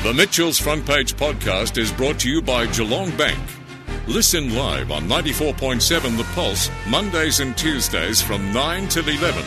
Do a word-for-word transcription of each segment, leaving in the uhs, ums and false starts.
The Mitchell's Front Page podcast is brought to you by Geelong Bank. Listen live on ninety-four point seven The Pulse, Mondays and Tuesdays from nine till eleven.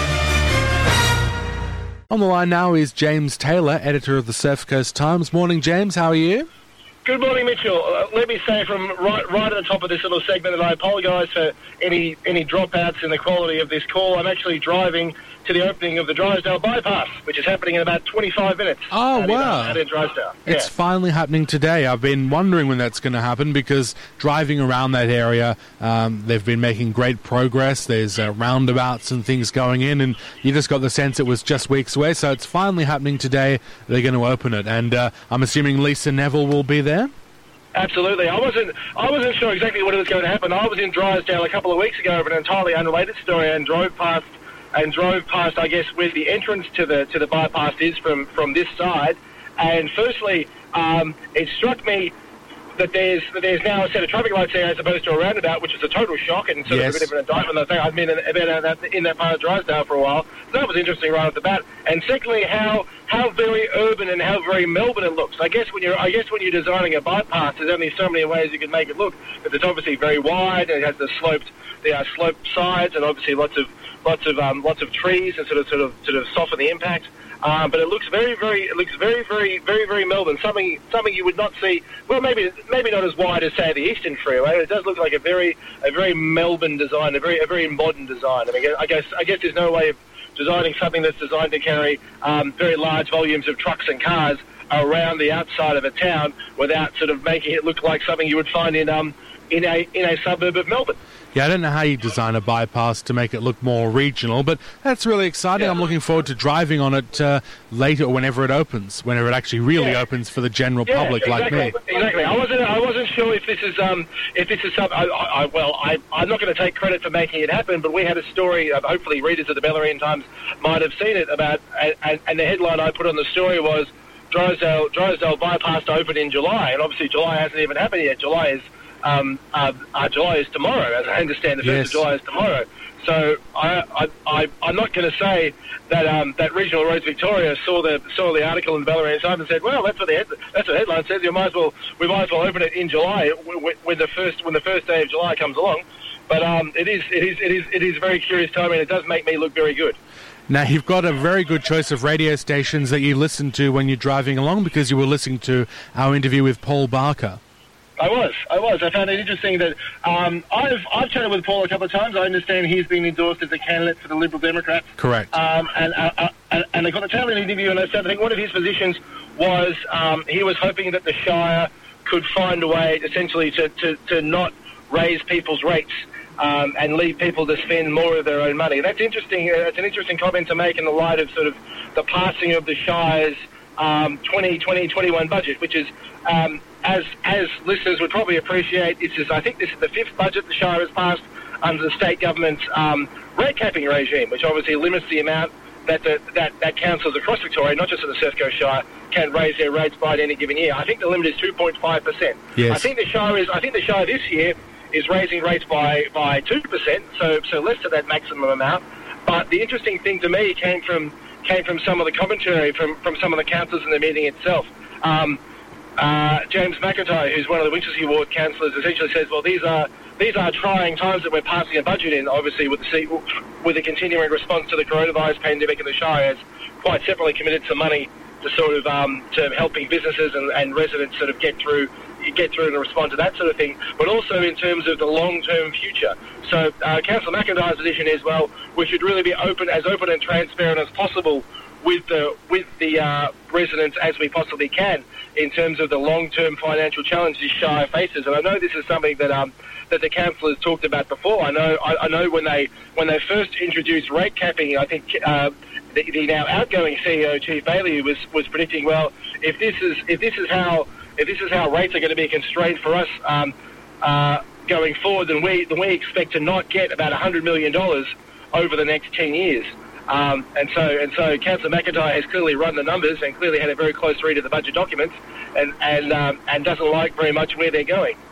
On the line now is James Taylor, editor of the Surf Coast Times. Morning, James. How are you? Good morning, Mitchell. Uh, let me say from right right at the top of this little segment that I apologise for any any dropouts in the quality of this call. I'm actually driving to the opening of the Drysdale Bypass, which is happening in about twenty-five minutes. Oh, out wow. In, out in Drysdale. It's yeah. finally happening today. I've been wondering when that's going to happen because driving around that area, um, they've been making great progress. There's uh, roundabouts and things going in, and you just got the sense it was just weeks away. So it's finally happening today. They're going to open it, and uh, I'm assuming Lisa Neville will be there? Absolutely. I wasn't I wasn't sure exactly what was going to happen. I was in Drysdale a couple of weeks ago over an entirely unrelated story and drove past and drove past, I guess, where the entrance to the to the bypass is from, from this side. And firstly, um, it struck me that there's that there's now a set of traffic lights there as opposed to a roundabout, which is a total shock and sort yes. of a bit of an indictment. I think I've been in, been in, that, in that part of Drysdale for a while. So that was interesting right off the bat. And secondly, how how very urban and how very Melbourne it looks. I guess when you're I guess when you're designing a bypass, there's only so many ways you can make it look. But it's obviously very wide and it has the sloped there are sloped sides and obviously lots of lots of um, lots of trees and sort of sort of sort of soften the impact. Um, but it looks very, very, it looks very, very, very, very Melbourne. Something, something you would not see. Well, maybe, maybe not as wide as say the Eastern Freeway. It does look like a very, a very Melbourne design, a very, a very modern design. I mean, I guess, I guess there's no way of designing something that's designed to carry um, very large volumes of trucks and cars around the outside of a town without sort of making it look like something you would find in um in a in a suburb of Melbourne. Yeah, I don't know how you design a bypass to make it look more regional, but that's really exciting. Yeah. I'm looking forward to driving on it uh, later or whenever it opens, whenever it actually really yeah. opens for the general yeah, public exactly, like me. Exactly. I wasn't. I wasn't sure if this is um if this is something. I, I, well, I I'm not going to take credit for making it happen, but we had a story. Uh, hopefully, readers of the Bellarine Times might have seen it about, and, and the headline I put on the story was Drysdale Drysdale bypass to open in July, and obviously July hasn't even happened yet. July is. Um, uh, uh, July is tomorrow, as I understand. The first yes. of July is tomorrow. So I, I, I, I'm not going to say that um, that Regional Roads Victoria saw the saw the article in the Bellarine Times and said, "Well, that's what the head, that's what the headline says. You might as well we might as well open it in July when the first when the first day of July comes along." But um, it is it is it is it is very curious timing. It does make me look very good. Now, you've got a very good choice of radio stations that you listen to when you're driving along because you were listening to our interview with Paul Barker. I was, I was. I found it interesting that um, I've I've chatted with Paul a couple of times. I understand he's been endorsed as a candidate for the Liberal Democrats. Correct. Um, and, uh, and and I got to tell an interview, and I said I think one of his positions was um, he was hoping that the Shire could find a way, essentially, to, to, to not raise people's rates um, and leave people to spend more of their own money. That's interesting. Uh, it's an interesting comment to make in the light of sort of the passing of the Shire's um, twenty twenty twenty-one budget, which is. Um, As as listeners would probably appreciate, this is I think this is the fifth budget the Shire has passed under the state government's um, rate capping regime, which obviously limits the amount that the, that that councils across Victoria, not just in the Surf Coast Shire, can raise their rates by at any given year. I think the limit is two point five percent. Yes. I think the Shire is I think the Shire this year is raising rates by by two percent, so so less than that maximum amount. But the interesting thing to me came from came from some of the commentary from from some of the councillors in the meeting itself. Um, Uh, James McIntyre, who's one of the Winchelsea Ward councillors, essentially says, "Well, these are these are trying times that we're passing a budget in. Obviously, with the with the continuing response to the coronavirus pandemic, and the Shire has quite separately committed some money to sort of um, to helping businesses and, and residents sort of get through get through and respond to that sort of thing. But also in terms of the long-term future. So, uh, Councillor McIntyre's position is, well, we should really be open as open and transparent as possible." With the with the uh, residents as we possibly can in terms of the long-term financial challenge this Shire faces, and I know this is something that um, that the councillors talked about before. I know I, I know when they when they first introduced rate capping, I think uh, the, the now outgoing C E O Chief Bailey was was predicting, well, if this is if this is how if this is how rates are going to be constrained for us um, uh, going forward, then we then we expect to not get about one hundred million dollars over the next ten years. Um, and so, and so, Councillor McIntyre has clearly run the numbers and clearly had a very close read of the budget documents, and and um, and doesn't like very much where they're going.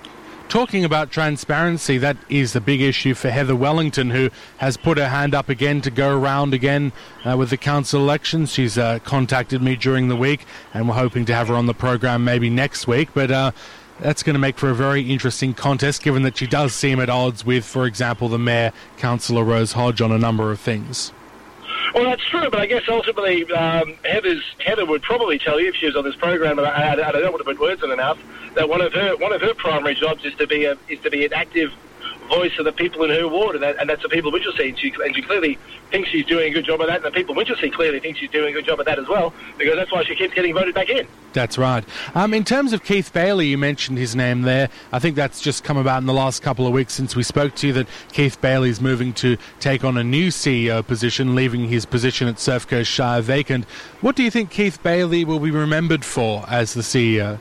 talking about transparency, that is the big issue for Heather Wellington, who has put her hand up again to go around again uh, with the council elections. She's uh, contacted me during the week, and we're hoping to have her on the program maybe next week. But uh, that's going to make for a very interesting contest, given that she does seem at odds with, for example, the Mayor, Councillor Rose Hodge, on a number of things. Well, that's true, but I guess ultimately um, Heather's, Heather would probably tell you if she was on this program, and I, I, I don't want to put words in her mouth, that one of her one of her primary jobs is to be a, is to be an active voice of the people in her ward, and, that, and that's the people of Winchelsea. And she, and she clearly thinks she's doing a good job of that, and the people of Winchelsea clearly think she's doing a good job of that as well, because that's why she keeps getting voted back in. That's right. Um, in terms of Keith Bailey, you mentioned his name there. I think that's just come about in the last couple of weeks since we spoke to you, that Keith Bailey's moving to take on a new C E O position, leaving his position at Surf Coast Shire vacant. What do you think Keith Bailey will be remembered for as the C E O?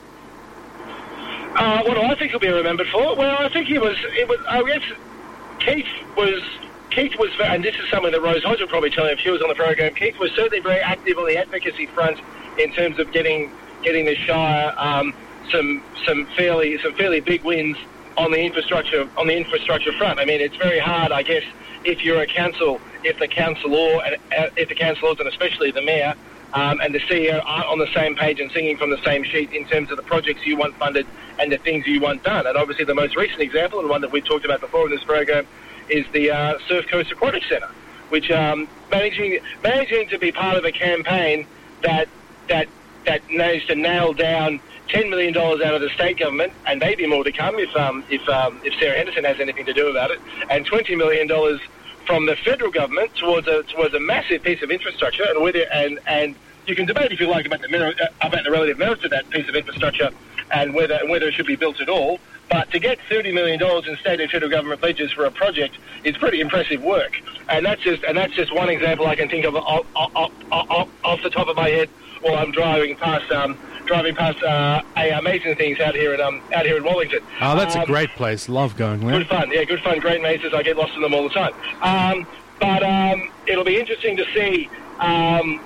Uh, what do I think he'll be remembered for? Well, I think he was. It was. I guess Keith was. Keith was, and this is something that Rose Hodge will probably tell you if she was on the program. Keith was certainly very active on the advocacy front in terms of getting getting the Shire um, some some fairly some fairly big wins on the infrastructure on the infrastructure front. I mean, it's very hard, I guess, if you're a council, if the councillor and uh, if the councillors and especially the mayor. Um, and the C E O aren't on the same page and singing from the same sheet in terms of the projects you want funded and the things you want done. And obviously the most recent example, and one that we've talked about before in this program, is the uh, Surf Coast Aquatic Centre, which um, managing managing to be part of a campaign that that that managed to nail down ten million dollars out of the state government, and maybe more to come if um, if um, if Sarah Henderson has anything to do about it, and twenty million dollars from the federal government towards a towards a massive piece of infrastructure, and whether and and you can debate if you like about the merit, uh, about the relative merits of that piece of infrastructure and whether and whether it should be built at all. But to get thirty million dollars in state and federal government pledges for a project is pretty impressive work, and that's just and that's just one example I can think of off, off, off, off the top of my head while I'm driving past um, driving past uh, a amazing things out here in um, out here in Wellington. Oh, that's um, a great place. Love going there. Good fun, yeah, good fun. Great mazes. I get lost in them all the time. Um, but um, it'll be interesting to see um,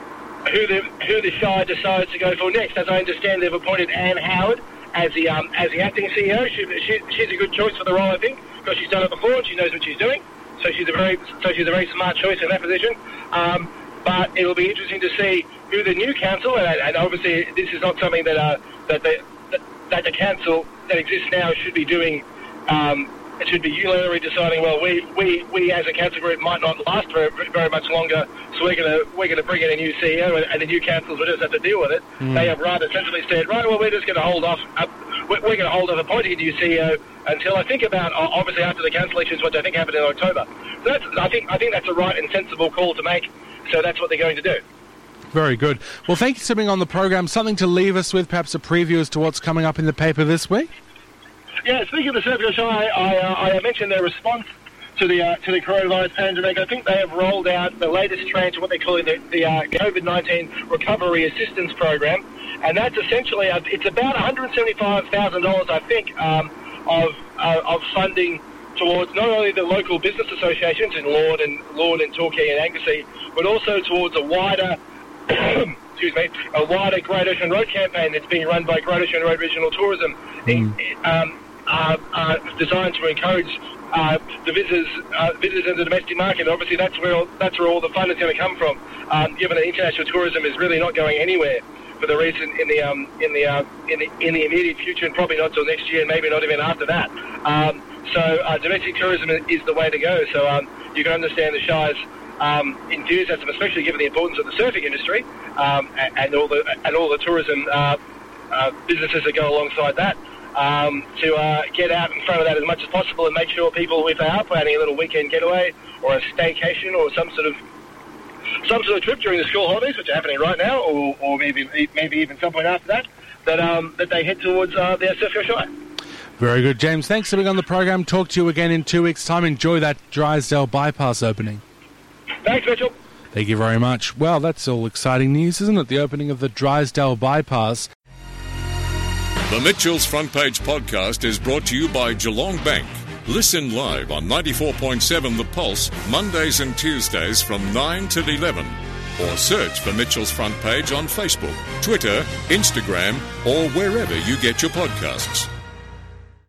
who the who the Shire decides to go for next. As I understand, they've appointed Anne Howard as the um, as the acting C E O. She, she, she's a good choice for the role, I think, because she's done it before and she knows what she's doing. So she's a very so she's a very smart choice in that position. Um, but it will be interesting to see who the new council, and, and obviously this is not something that uh, that the that, that the council that exists now should be doing. Um, it should be unilaterally deciding. Well, we, we, we as a council group might not last very, very much longer, so we're going to we're going to bring in a new C E O, and, and the new councils will just have to deal with it. Mm. They have rather sensibly said, right, well, we're just going to hold off. Uh, we're going to hold off appointing a new C E O until I think about uh, obviously after the council elections, which I think happened in October. So that's, I think I think that's a right and sensible call to make. So that's what they're going to do. Very good. Well, thank you for being on the program. Something to leave us with, perhaps a preview as to what's coming up in the paper this week? Yeah, speaking of the Surf Coast Shire, I, uh, I mentioned their response to the uh, to the coronavirus pandemic. I think they have rolled out the latest tranche of what they're calling the, the uh, COVID nineteen Recovery Assistance Program, and that's essentially uh, it's about one hundred seventy-five thousand dollars, I think, um, of uh, of funding towards not only the local business associations in Lord and Lord and Torquay and Anglesey, but also towards a wider. excuse me, a wider Great Ocean Road campaign that's being run by Great Ocean Road Regional Tourism, mm. in, um, uh, uh, designed to encourage uh, the visitors, uh, visitors in the domestic market. And obviously, that's where all, that's where all the fund is going to come from. Um, given that international tourism is really not going anywhere for the reason in the um, in the uh, in the in the immediate future, and probably not till next year, and maybe not even after that. Um, so, uh, domestic tourism is the way to go. So, um, you can understand the Shire's Um, enthusiasm, especially given the importance of the surfing industry um, and, and all the and all the tourism uh, uh, businesses that go alongside that, um, to uh, get out in front of that as much as possible and make sure people, if they are planning a little weekend getaway or a staycation or some sort of some sort of trip during the school holidays, which are happening right now, or, or maybe maybe even some point after that, that um, that they head towards uh, their Surf Coast Shire. Very good, James. Thanks for being on the program. Talk to you again in two weeks' time. Enjoy that Drysdale bypass opening. Thanks, Mitchell. Thank you very much. Well, that's all exciting news, isn't it? The opening of the Drysdale bypass. The Mitchell's Front Page podcast is brought to you by Geelong Bank. Listen live on ninety-four point seven The Pulse, Mondays and Tuesdays from nine till eleven. Or search for Mitchell's Front Page on Facebook, Twitter, Instagram, or wherever you get your podcasts.